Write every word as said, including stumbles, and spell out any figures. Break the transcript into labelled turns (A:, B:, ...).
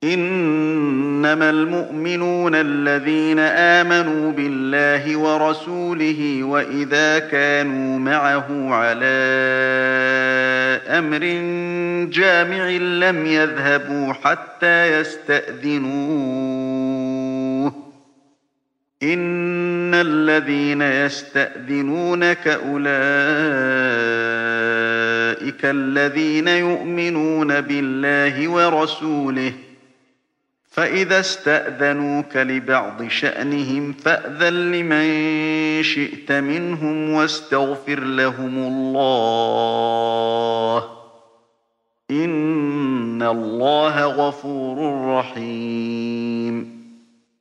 A: إنما المؤمنون الذين آمنوا بالله ورسوله وإذا كانوا معه على أمر جامع لم يذهبوا حتى يستأذنوه. إن الذين يستأذنونك أولئك الذين يؤمنون بالله ورسوله، فإذا استأذنوك لبعض شأنهم فأذن لمن شئت منهم واستغفر لهم الله، إن الله غفور رحيم.